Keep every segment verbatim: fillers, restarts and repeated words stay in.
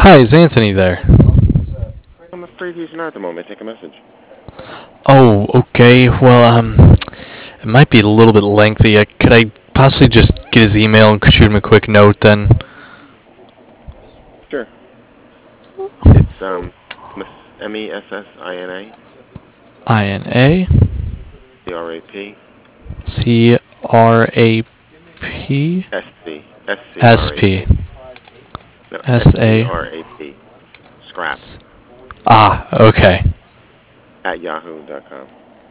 Hi, is Anthony there? I'm afraid he's not at the moment. Take a message. Oh, okay. Well, um, it might be a little bit lengthy. Uh, could I possibly just get his email and shoot him a quick note then? Sure. It's um, M E S S I N A I N A C R A P C R A P S C S C S R A P P. No, S S C A. R A P. Scrap Ah, okay. at yahoo dot com.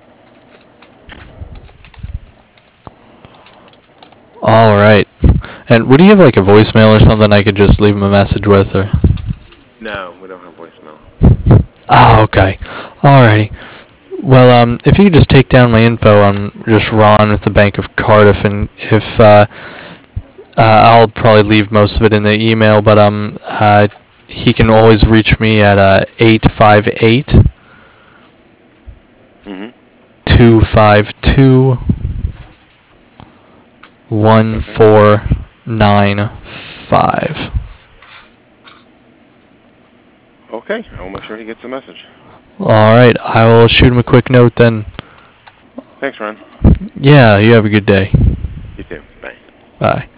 All right. And would you have like a voicemail or something I could just leave him a message with, or? No, we don't have voicemail. Ah, okay. Alrighty. Well, um, if you could just take down my info, I'm just Ron with the Bank of Cardiff, and if, uh, uh, I'll probably leave most of it in the email, but, um, uh, he can always reach me at, uh, eight five eight, Mm-hmm. two five two, one four nine five. Okay, I will make sure he gets the message. Alright, I will shoot him a quick note then. Thanks, Ron. Yeah, you have a good day. You too. Bye. Bye.